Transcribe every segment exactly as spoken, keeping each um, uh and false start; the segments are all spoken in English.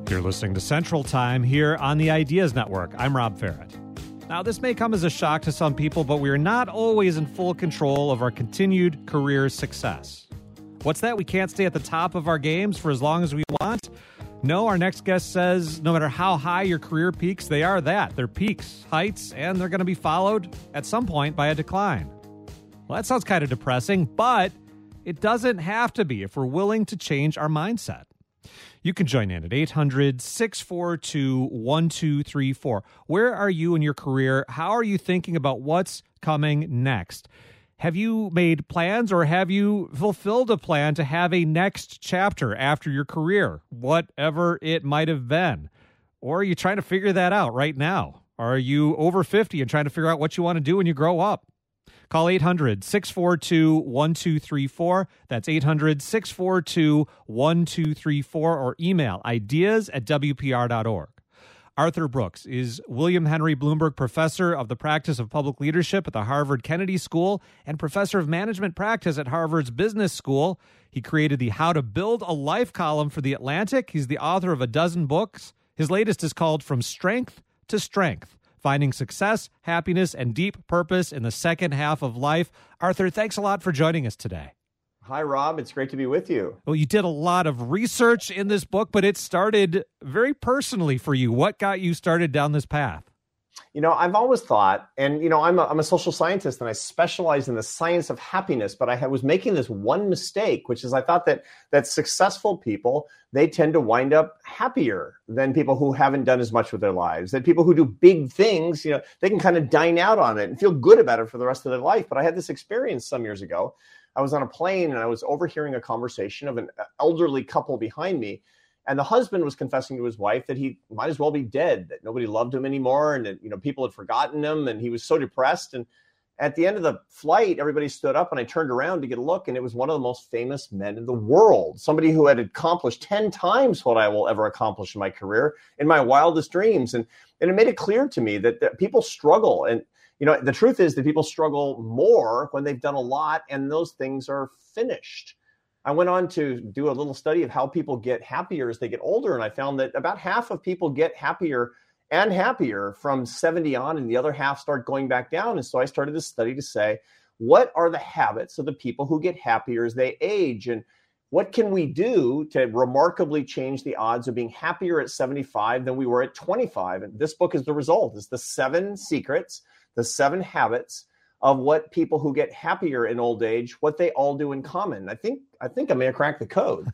You're listening to Central Time here on the Ideas Network. I'm Rob Farrett. Now, this may come as a shock to some people, but we are not always in full control of our continued career success. What's that? We can't stay at the top of our games for as long as we want? No, our next guest says no matter how high your career peaks, they are that. They're peaks, heights, and they're going to be followed at some point by a decline. Well, that sounds kind of depressing, but it doesn't have to be if we're willing to change our mindset. You can join in at eight hundred, six four two, one two three four. Where are you in your career? How are you thinking about what's coming next? Have you made plans or have you fulfilled a plan to have a next chapter after your career, whatever it might have been? Or are you trying to figure that out right now? Are you over fifty and trying to figure out what you want to do when you grow up? Call eight hundred, six four two, one two three four. That's eight hundred, six four two, one two three four, or email ideas at w p r dot org. Arthur Brooks is William Henry Bloomberg Professor of the Practice of Public Leadership at the Harvard Kennedy School and Professor of Management Practice at Harvard's Business School. He created the How to Build a Life column for The Atlantic. He's the author of a dozen books. His latest is called From Strength to Strength: Finding Success, Happiness, and Deep Purpose in the Second Half of Life. Arthur, thanks a lot for joining us today. Hi, Rob. It's great to be with you. Well, you did a lot of research in this book, but it started very personally for you. What got you started down this path? You know, I've always thought, and, you know, I'm a, I'm a social scientist and I specialize in the science of happiness, but I was making this one mistake, which is I thought that that successful people, they tend to wind up happier than people who haven't done as much with their lives. That people who do big things, you know, they can kind of dine out on it and feel good about it for the rest of their life. But I had this experience some years ago. I was on a plane and I was overhearing a conversation of an elderly couple behind me. And the husband was confessing to his wife that he might as well be dead, that nobody loved him anymore, and that, you know, people had forgotten him, and he was so depressed. And at the end of the flight, everybody stood up, and I turned around to get a look, and it was one of the most famous men in the world, somebody who had accomplished ten times what I will ever accomplish in my career, in my wildest dreams. And, and it made it clear to me that, that people struggle. And, you know, the truth is that people struggle more when they've done a lot, and those things are finished. I went on to do a little study of how people get happier as they get older, and I found that about half of people get happier and happier from seventy on, and the other half start going back down. And so I started this study to say, what are the habits of the people who get happier as they age? And what can we do to remarkably change the odds of being happier at seventy-five than we were at twenty-five? And this book is the result. It's the seven secrets, the seven habits of what people who get happier in old age, what they all do in common. I think I think I may have cracked the code.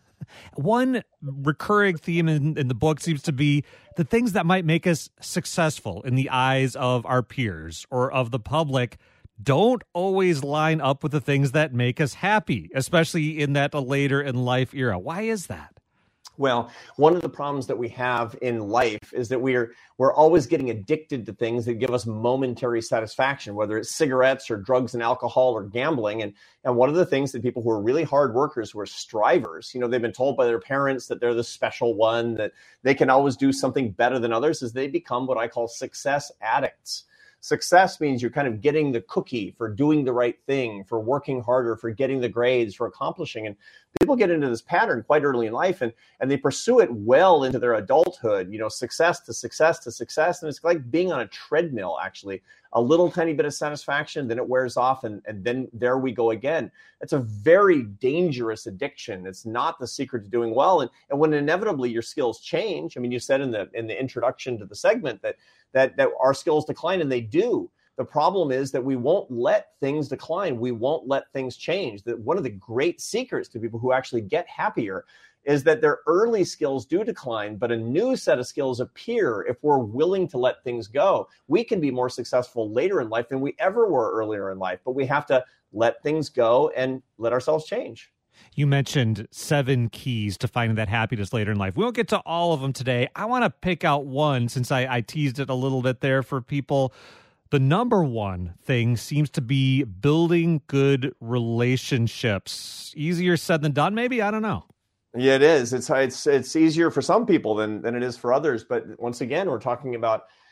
One recurring theme in, in the book seems to be the things that might make us successful in the eyes of our peers or of the public don't always line up with the things that make us happy, especially in that later in life era. Why is that? Well, one of the problems that we have in life is that we're we're always getting addicted to things that give us momentary satisfaction, whether it's cigarettes or drugs and alcohol or gambling. And, and one of the things that people who are really hard workers, who are strivers, you know, they've been told by their parents that they're the special one, that they can always do something better than others, is they become what I call success addicts. Success means you're kind of getting the cookie for doing the right thing, for working harder, for getting the grades, for accomplishing. And people get into this pattern quite early in life, and, and they pursue it well into their adulthood, you know, success to success to success. And it's like being on a treadmill, actually. A little tiny bit of satisfaction, then it wears off, and, and then there we go again. It's a very dangerous addiction. It's not the secret to doing well. And, and when inevitably your skills change, I mean, you said in the in the introduction to the segment that that that our skills decline, and they do. The problem is that we won't let things decline. We won't let things change. That one of the great secrets to people who actually get happier is that their early skills do decline, but a new set of skills appear if we're willing to let things go. We can be more successful later in life than we ever were earlier in life, but we have to let things go and let ourselves change. You mentioned seven keys to finding that happiness later in life. We won't get to all of them today. I want to pick out one, since I, I teased it a little bit there for people. The number one thing seems to be building good relationships. Easier said than done, maybe? I don't know. Yeah, it is. It's it's it's easier for some people than than it is for others. But once again, we're talking about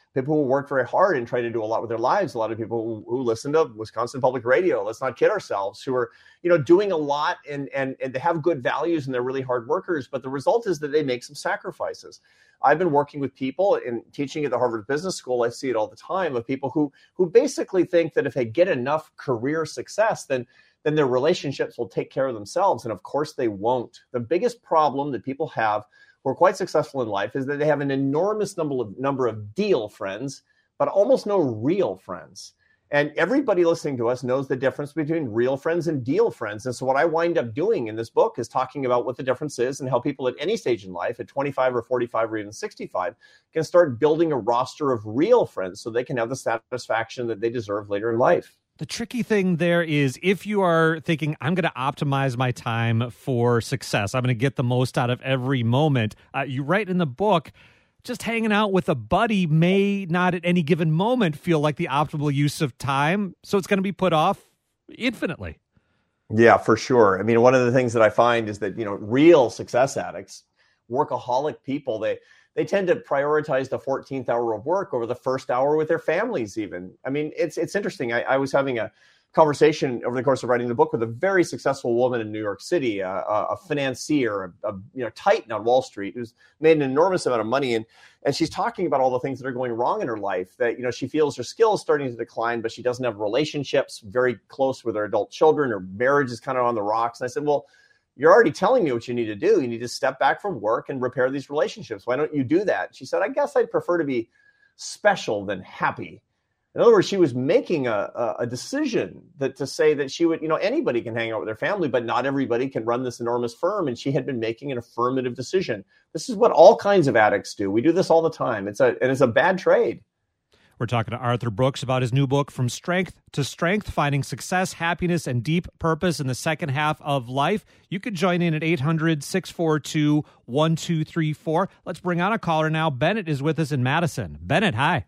people who work very hard and try to do a lot with their lives, a lot of people who, who listen to Wisconsin Public Radio, let's not kid ourselves, who are, you know, doing a lot and, and, and they have good values and they're really hard workers. But the result is that they make some sacrifices. I've been working with people and teaching at the Harvard Business School. I see it all the time of people who who basically think that if they get enough career success, then then their relationships will take care of themselves. And of course they won't. The biggest problem that people have who are quite successful in life is that they have an enormous number of number of deal friends, but almost no real friends. And everybody listening to us knows the difference between real friends and deal friends. And so what I wind up doing in this book is talking about what the difference is and how people at any stage in life, at twenty-five or forty-five or even sixty-five, can start building a roster of real friends so they can have the satisfaction that they deserve later in life. The tricky thing there is if you are thinking, I'm going to optimize my time for success, I'm going to get the most out of every moment. Uh, you write in the book, just hanging out with a buddy may not at any given moment feel like the optimal use of time. So it's going to be put off infinitely. Yeah, for sure. I mean, one of the things that I find is that, you know, real success addicts, workaholic people, they they tend to prioritize the fourteenth hour of work over the first hour with their families even. I mean, it's it's interesting. I, I was having a conversation over the course of writing the book with a very successful woman in New York City, a, a financier, a, a you know titan on Wall Street, who's made an enormous amount of money, and and she's talking about all the things that are going wrong in her life. That you know she feels her skills starting to decline, but she doesn't have relationships very close with her adult children. Her marriage is kind of on the rocks. And I said, well, you're already telling me what you need to do. You need to step back from work and repair these relationships. Why don't you do that? She said, I guess I'd prefer to be special than happy. In other words, she was making a, a, a decision that to say that she would, you know, anybody can hang out with their family, but not everybody can run this enormous firm. And she had been making an affirmative decision. This is what all kinds of addicts do. We do this all the time. It's a, and it's a bad trade. We're talking to Arthur Brooks about his new book, From Strength to Strength, Finding Success, Happiness, and Deep Purpose in the Second Half of Life. You could join in at eight hundred, six four two, one two three four. Let's bring on a caller now. Bennett is with us in Madison. Bennett, hi.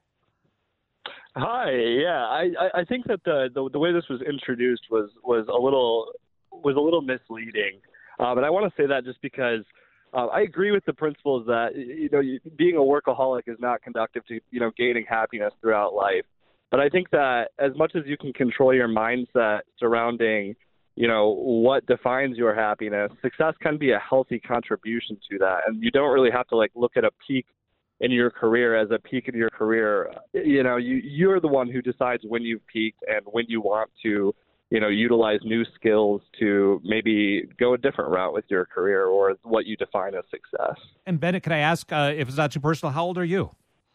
Hi. Yeah, I, I think that the, the the way this was introduced was was a little was a little misleading, um, and I want to say that just because uh, I agree with the principles that you know being a workaholic is not conducive to you know gaining happiness throughout life. But I think that as much as you can control your mindset surrounding you know what defines your happiness, success can be a healthy contribution to that, and you don't really have to like look at a peak in your career as a peak in your career. You know, you, you're the one who decides when you've peaked and when you want to, you know, utilize new skills to maybe go a different route with your career or what you define as success. And Bennett, can I ask, uh, if it's not too personal, how old are you?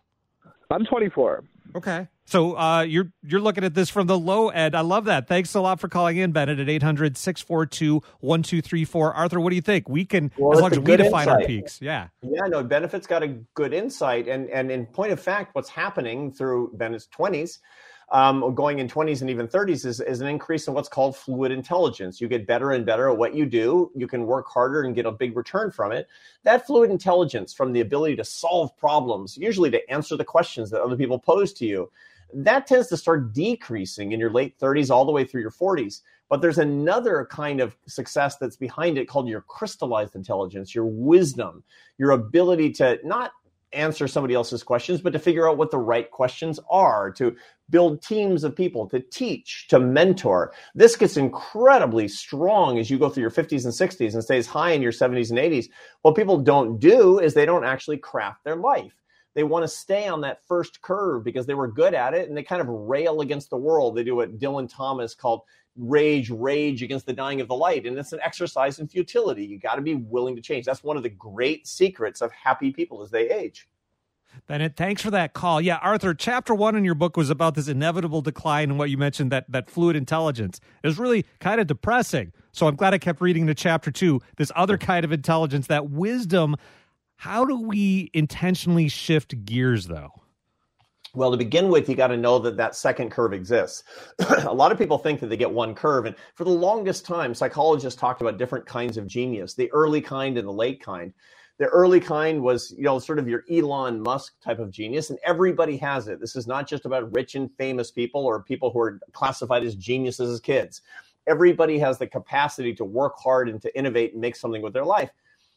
I'm twenty-four. Okay. So uh, you're you're looking at this from the low end. I love that. Thanks a lot for calling in, Bennett, at eight hundred, six four two, one two three four. Arthur, what do you think? We can, well, as long as we define insight. Our peaks. Yeah. Yeah, no, Benefit's got a good insight. And, and in point of fact, what's happening through Bennett's twenties, um, going in twenties and even thirties is, is an increase in what's called fluid intelligence. You get better and better at what you do. You can work harder and get a big return from it. That fluid intelligence from the ability to solve problems, usually to answer the questions that other people pose to you, that tends to start decreasing in your late thirties all the way through your forties. But there's another kind of success that's behind it called your crystallized intelligence, your wisdom, your ability to not answer somebody else's questions, but to figure out what the right questions are, to build teams of people, to teach, to mentor. This gets incredibly strong as you go through your fifties and sixties and stays high in your seventies and eighties. What people don't do is they don't actually craft their life. They want to stay on that first curve because they were good at it and they kind of rail against the world. They do what Dylan Thomas called rage, rage against the dying of the light. And it's an exercise in futility. You got to be willing to change. That's one of the great secrets of happy people as they age. Bennett, thanks for that call. Yeah, Arthur, chapter one in your book was about this inevitable decline in what you mentioned, that that fluid intelligence. It was really kind of depressing. So I'm glad I kept reading to chapter two, this other kind of intelligence, that wisdom. How do we intentionally shift gears, though? Well, to begin with, you got to know that that second curve exists. A lot of people think that they get one curve. And for the longest time, psychologists talked about different kinds of genius, the early kind and the late kind. The early kind was, you know, sort of your Elon Musk type of genius, and everybody has it. This is not just about rich and famous people or people who are classified as geniuses as kids. Everybody has the capacity to work hard and to innovate and make something with their life.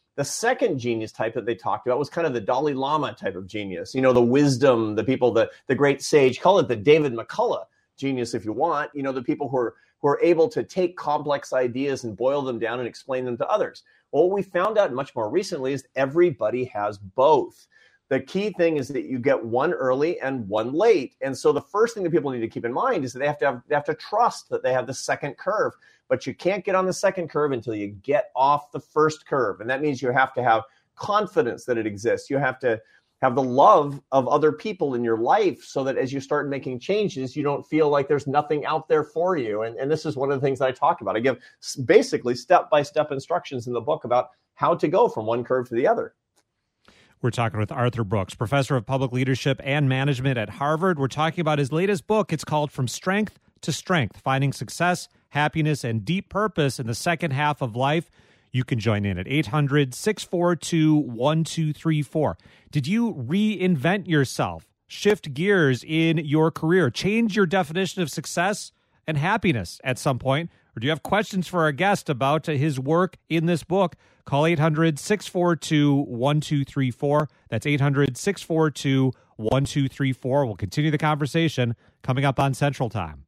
The second genius type that they talked about was kind of the Dalai Lama type of genius. You know, the wisdom, the people, the, the great sage, call it the David McCullough genius if you want. You know, the people who are, who are able to take complex ideas and boil them down and explain them to others. Well, what we found out much more recently is everybody has both. The key thing is that you get one early and one late. And so the first thing that people need to keep in mind is that they have to have, they have to trust that they have the second curve. But you can't get on the second curve until you get off the first curve. And that means you have to have confidence that it exists. You have to have the love of other people in your life so that as you start making changes, you don't feel like there's nothing out there for you. And, and this is one of the things that I talk about. I give basically step-by-step instructions in the book about how to go from one curve to the other. We're talking with Arthur Brooks, professor of public leadership and management at Harvard. We're talking about his latest book. It's called From Strength to Strength, Finding Success, Happiness, and Deep Purpose in the Second Half of Life. You can join in at eight hundred, six four two, one two three four. Did you reinvent yourself, shift gears in your career, change your definition of success and happiness at some point? Or do you have questions for our guest about uh, his work in this book? Call eight hundred, six four two, one two three four. That's eight hundred, six four two, one two three four. We'll continue the conversation coming up on Central Time.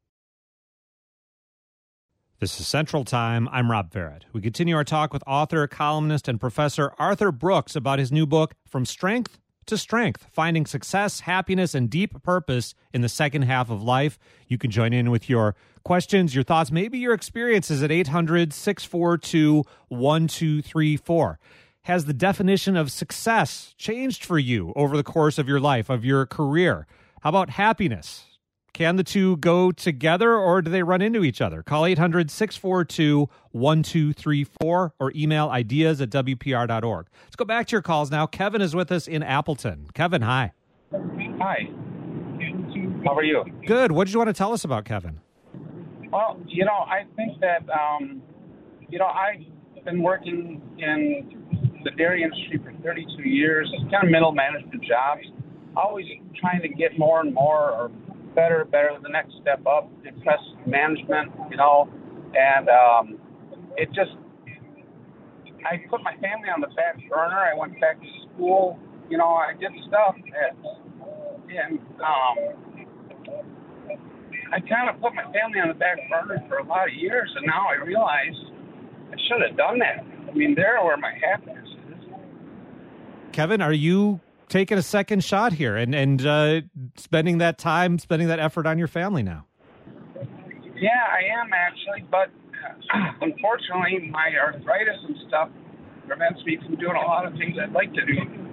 This is Central Time. I'm Rob Barrett. We continue our talk with author, columnist, and professor Arthur Brooks about his new book, From Strength to Strength, Finding Success, Happiness, and Deep Purpose in the Second Half of Life. You can join in with your questions, your thoughts, maybe your experiences at eight hundred, six four two, one two three four. Has the definition of success changed for you over the course of your life, of your career? How about happiness? Can the two go together or do they run into each other? Call eight hundred, six four two, one two three four or email ideas at W P R dot org. Let's go back to your calls now. Kevin is with us in Appleton. Kevin, hi. Hi. How are you? Good. What did you want to tell us about Kevin? Well, you know, I think that, um, you know, I've been working in the dairy industry for thirty-two years, kind of middle management jobs, always trying to get more and more or better, better, the next step up, impress management, you know, and um, it just, I put my family on the back burner. I went back to school, you know, I did stuff, and, and um, I kind of put my family on the back burner for a lot of years, and now I realize I should have done that. I mean, they're where my happiness is. Kevin, are you taking a second shot here and, and uh, spending that time, spending that effort on your family now? Yeah, I am actually, but uh, unfortunately my arthritis and stuff prevents me from doing a lot of things I'd like to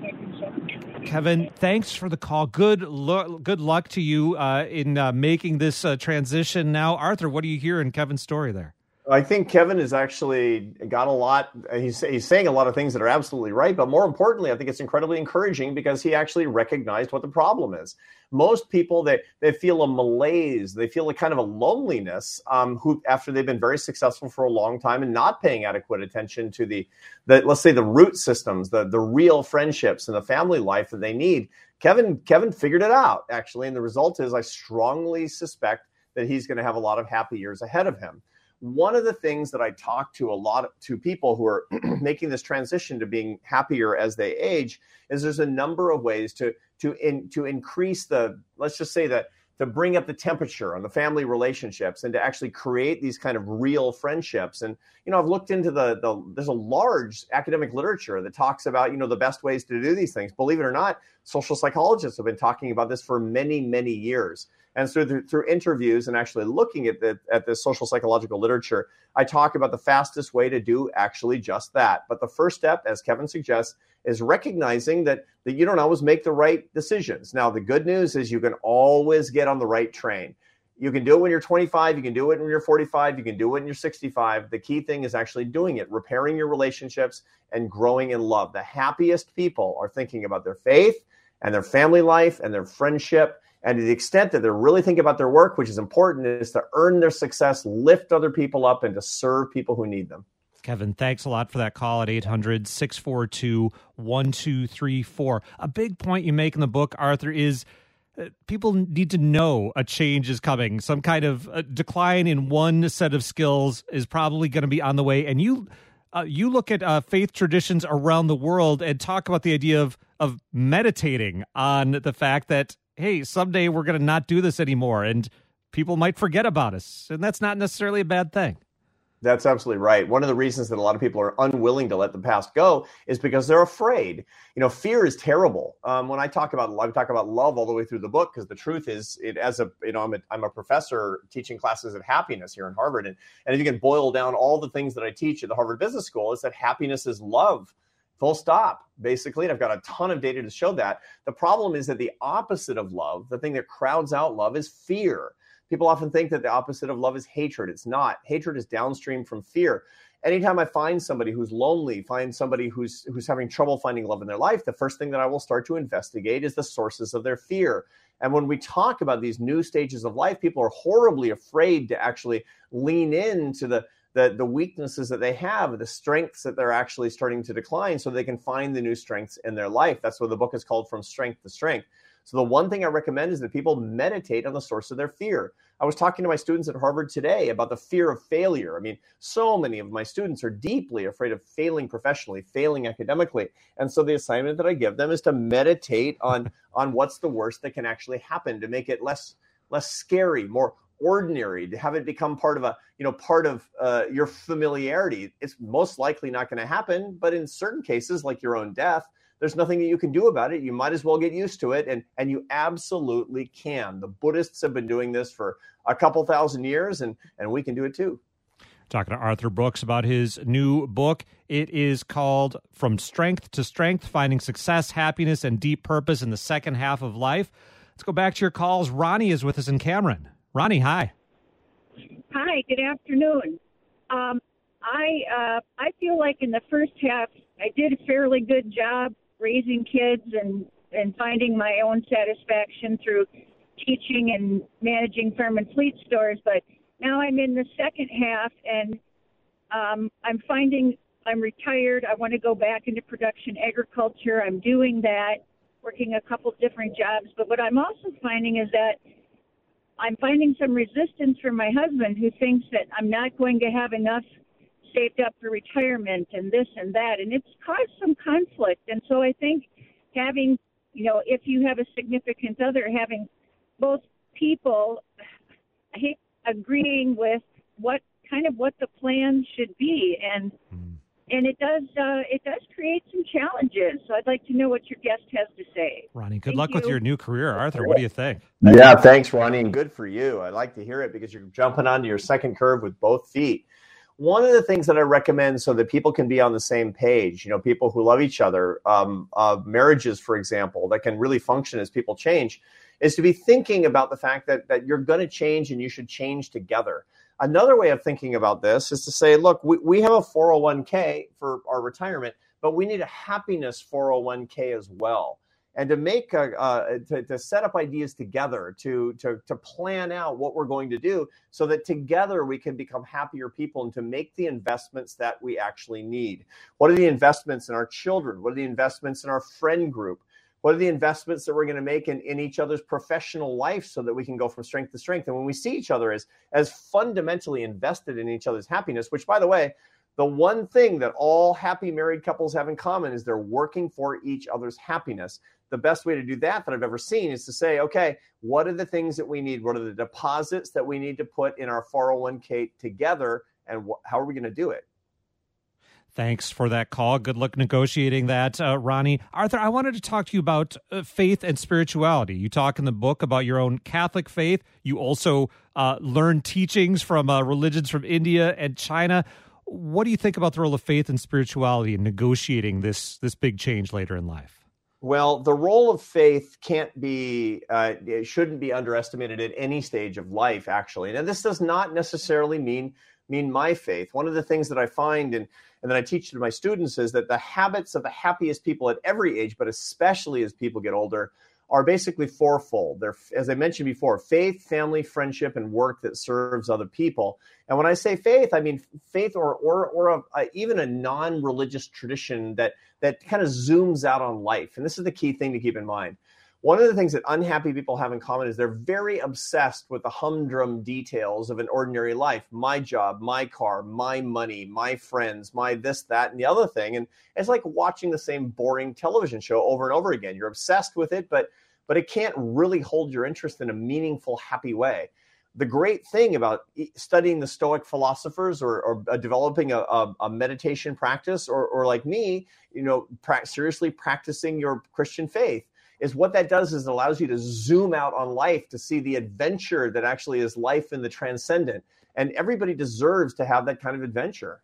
do. Kevin, thanks for the call. Good, lo- good luck to you uh, in uh, making this uh, transition now. Arthur, what do you hear in Kevin's story there? I think Kevin has actually got a lot. He's, he's saying a lot of things that are absolutely right. But more importantly, I think it's incredibly encouraging because he actually recognized what the problem is. Most people, they, they feel a malaise. They feel a kind of a loneliness um, who, after they've been very successful for a long time and not paying adequate attention to the, the let's say, the root systems, the, the real friendships and the family life that they need. Kevin, Kevin figured it out, actually. And the result is I strongly suspect that he's going to have a lot of happy years ahead of him. One of the things that I talk to a lot of, to people who are making this transition to being happier as they age is there's a number of ways to to in, to increase the, let's just say that, to bring up the temperature on the family relationships and to actually create these kind of real friendships. And, you know, I've looked into the, the there's a large academic literature that talks about, you know, the best ways to do these things. Believe it or not, social psychologists have been talking about this for many, many years. And so through, through interviews and actually looking at the, at the social psychological literature, I talk about the fastest way to do actually just that. But the first step, as Kevin suggests, is recognizing that, that you don't always make the right decisions. Now, the good news is you can always get on the right train. You can do it when you're twenty-five. You can do it when you're forty-five. You can do it when you're sixty-five. The key thing is actually doing it, repairing your relationships and growing in love. The happiest people are thinking about their faith and their family life and their friendship. And to the extent that they're really thinking about their work, which is important, is to earn their success, lift other people up, and to serve people who need them. Kevin, thanks a lot for that call at eight hundred, six four two, one two three four. A big point you make in the book, Arthur, is uh, people need to know a change is coming. Some kind of uh, decline in one set of skills is probably going to be on the way. And you Uh, you look at uh, faith traditions around the world and talk about the idea of of meditating on the fact that, hey, someday we're going to not do this anymore, and people might forget about us, and that's not necessarily a bad thing. That's absolutely right. One of the reasons that a lot of people are unwilling to let the past go is because they're afraid. You know, fear is terrible. Um, when I talk about I talk about love all the way through the book, because the truth is, it as a you know I'm a, I'm a professor teaching classes of happiness here in Harvard, and and if you can boil down all the things that I teach at the Harvard Business School, is that happiness is love. Full stop, basically. And I've got a ton of data to show that. The problem is that the opposite of love, the thing that crowds out love, is fear. People often think that the opposite of love is hatred. It's not. Hatred is downstream from fear. Anytime I find somebody who's lonely, find somebody who's who's having trouble finding love in their life, the first thing that I will start to investigate is the sources of their fear. And when we talk about these new stages of life, people are horribly afraid to actually lean into the the, the weaknesses that they have, the strengths that they're actually starting to decline, so they can find the new strengths in their life. That's what the book is called, From Strength to Strength. So the one thing I recommend is that people meditate on the source of their fear. I was talking to my students at Harvard today about the fear of failure. I mean, so many of my students are deeply afraid of failing professionally, failing academically. And so the assignment that I give them is to meditate on, on what's the worst that can actually happen, to make it less, less scary, more ordinary, to have it become part of a, you know, part of uh, your familiarity. It's most likely not going to happen, but in certain cases, like your own death, there's nothing that you can do about it. You might as well get used to it, and, and you absolutely can. The Buddhists have been doing this for a couple thousand years, and, and we can do it too. Talking to Arthur Brooks about his new book. It is called From Strength to Strength, Finding Success, Happiness, and Deep Purpose in the Second Half of Life. Let's go back to your calls. Ronnie is with us in Cameron. Ronnie, hi. Hi, good afternoon. Um, I uh, I feel like in the first half, I did a fairly good job raising kids and, and finding my own satisfaction through teaching and managing farm and fleet stores. But now I'm in the second half, and um, I'm finding I'm retired. I want to go back into production agriculture. I'm doing that, working a couple different jobs. But what I'm also finding is that I'm finding some resistance from my husband, who thinks that I'm not going to have enough saved up for retirement and this and that. And it's caused some conflict. And so I think having, you know, if you have a significant other, having both people I hate agreeing with what kind of what the plan should be. And mm. and it does uh, it does create some challenges. So I'd like to know what your guest has to say. Ronnie, good Thank luck you. with your new career. Arthur, what do you think? Yeah, thanks, Ronnie, and good for you. I like to hear it because you're jumping onto your second curve with both feet. One of the things that I recommend so that people can be on the same page, you know, people who love each other, um, uh, marriages, for example, that can really function as people change, is to be thinking about the fact that that you're going to change and you should change together. Another way of thinking about this is to say, look, we, we have a four oh one k for our retirement, but we need a happiness four oh one k as well. And to make a, uh, to, to set up ideas together, to, to, to plan out what we're going to do so that together we can become happier people and to make the investments that we actually need. What are the investments in our children? What are the investments in our friend group? What are the investments that we're going to make in, in each other's professional life so that we can go from strength to strength? And when we see each other as, as fundamentally invested in each other's happiness, which, by the way, the one thing that all happy married couples have in common is they're working for each other's happiness. The best way to do that that I've ever seen is to say, okay, what are the things that we need? What are the deposits that we need to put in our four oh one k together? And wh- how are we going to do it? Thanks for that call. Good luck negotiating that, uh, Ronnie. Arthur, I wanted to talk to you about uh, faith and spirituality. You talk in the book about your own Catholic faith. You also uh, learn teachings from uh, religions from India and China. What do you think about the role of faith and spirituality in negotiating this this big change later in life? Well, the role of faith can't be, uh, it shouldn't be underestimated at any stage of life, actually. And this does not necessarily mean mean my faith. One of the things that I find and, and that I teach to my students is that the habits of the happiest people at every age, but especially as people get older, are basically fourfold. They're, as I mentioned before, faith, family, friendship, and work that serves other people. And when I say faith, I mean faith or or or a, a, even a non-religious tradition that that kind of zooms out on life. And this is the key thing to keep in mind. One of the things that unhappy people have in common is they're very obsessed with the humdrum details of an ordinary life. My job, my car, my money, my friends, my this, that, and the other thing. And it's like watching the same boring television show over and over again. You're obsessed with it, but but it can't really hold your interest in a meaningful, happy way. The great thing about studying the Stoic philosophers or, or developing a, a, a meditation practice, or, or like me, you know, pra- seriously practicing your Christian faith, is what that does is it allows you to zoom out on life to see the adventure that actually is life in the transcendent. And everybody deserves to have that kind of adventure.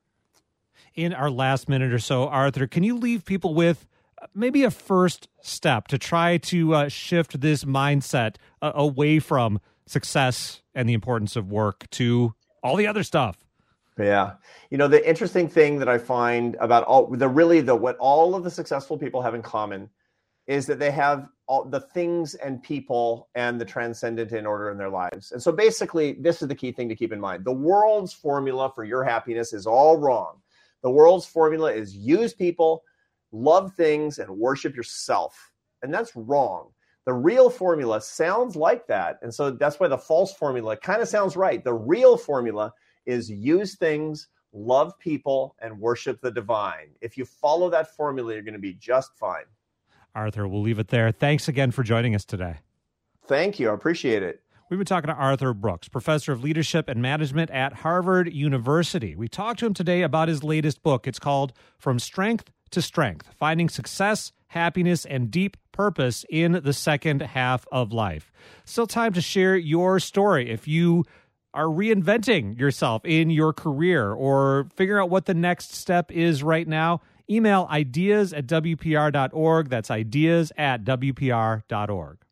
In our last minute or so, Arthur, can you leave people with maybe a first step to try to uh, shift this mindset uh, away from success and the importance of work to all the other stuff? Yeah. You know, the interesting thing that I find about all the really the what all of the successful people have in common is that they have all the things and people and the transcendent in order in their lives. And so basically, this is the key thing to keep in mind. The world's formula for your happiness is all wrong. The world's formula is use people, love things, and worship yourself. And that's wrong. The real formula sounds like that. And so that's why the false formula kind of sounds right. The real formula is use things, love people, and worship the divine. If you follow that formula, you're going to be just fine. Arthur, we'll leave it there. Thanks again for joining us today. Thank you. I appreciate it. We've been talking to Arthur Brooks, professor of leadership and management at Harvard University. We talked to him today about his latest book. It's called From Strength to Strength, Finding Success, Happiness, and Deep Purpose in the Second Half of Life. Still time to share your story. If you are reinventing yourself in your career or figure out what the next step is right now, email ideas at W P R dot org. That's ideas at W P R dot org.